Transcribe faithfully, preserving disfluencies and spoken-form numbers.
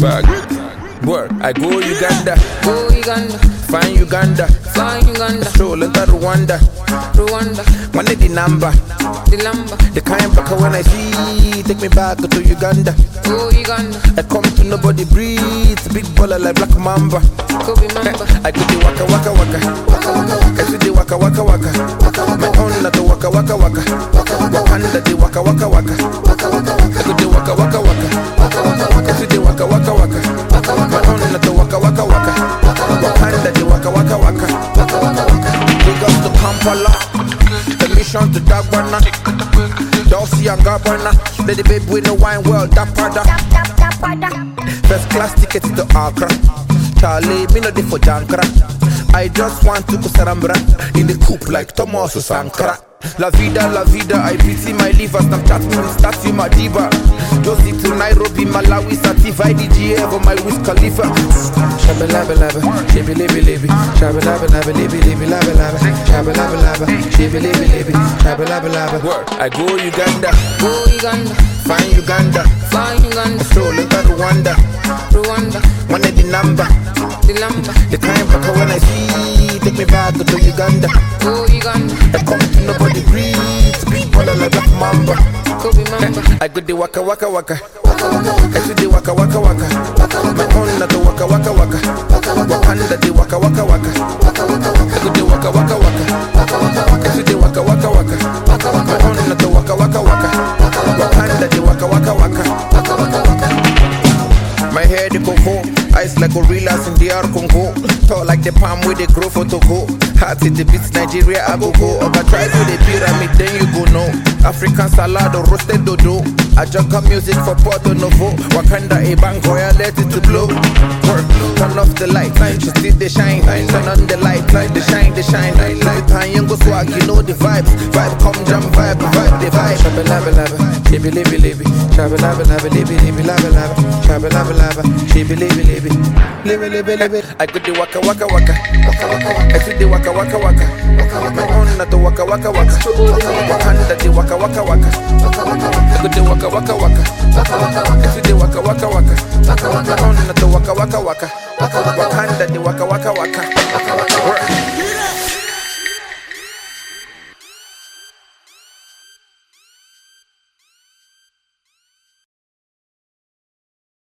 Bag. Word, I go Uganda. Go Uganda. Find Uganda. Find Uganda. Stroll into Rwanda. Rwanda. One the number. The lumber. The kind back when I see. Take me back to Uganda. Go Uganda. I come to nobody breathe. Big baller like Black Mamba. Go be mamba. I do the waka waka waka. I do the waka waka waka. My own not the waka waka waka. Wakanda the waka waka waka. I do the waka waka waka. I do the waka waka waka. My own not the waka waka waka. Wakanda the waka waka waka. Big up to Kampala. The mission to Dagwana. Dossi and Gabbana. Lady babe with no wine world. Dapada. First class tickets to Accra. Charlie, me no dey for Jankra. I just want to go Sarambra in the coupe like Thomas Sankara. La vida, la vida, I pity my liver. Snapchat me with statue Madiba. Josie to Nairobi, Malawi, Sativa, I D G A for my Wiz Khalifa. Shabba labba labba, shibby libby libby. Shabba labba labba, libby libby labba labba. Shabba labba labba, shibby libby libby. Shabba labba labba. Word, I go Uganda. Go Uganda. Find Uganda. Find Uganda. Stroll into Rwanda. Rwanda. One of the number. The lumber. The kind back when I see. Take me back to Uganda. Go Uganda. I come to nobody breathe. Big baller like Black Mamba. Go be mamba. I go the waka waka waka. I do the waka waka waka. My own not the waka waka waka. Wakanda the waka waka waka. I do the waka waka waka. I do the waka waka waka. My own not the waka waka waka. Wakanda the waka waka waka. My hair they go go. Eyes like gorillas in the R Congo. Tall like the palm where they grow for Togo. Heart in the beats, Nigeria, I go go. Oga try to the pyramid, then you go know. African salad or roasted dodo. I just got music for Porto Novo. Wakanda a bang, royal, let it to blow. Work, turn off the light, she still they shine. Turn on the light, light, the shine, the shine. Light, and young go swag, you know the vibes. Vibe come jam, vibe, vibe, the vibe. Shabba labba labba, shibby libby libby. Shabba labba labba, libby libby labba labba. Shabba labba labba, shibby libby libby. Libby libby libby. I go the waka waka waka. I do the waka waka waka. My own not the waka waka waka. Wakanda the waka waka waka. I go the waka waka waka. I do the waka waka waka. My own not the waka waka waka.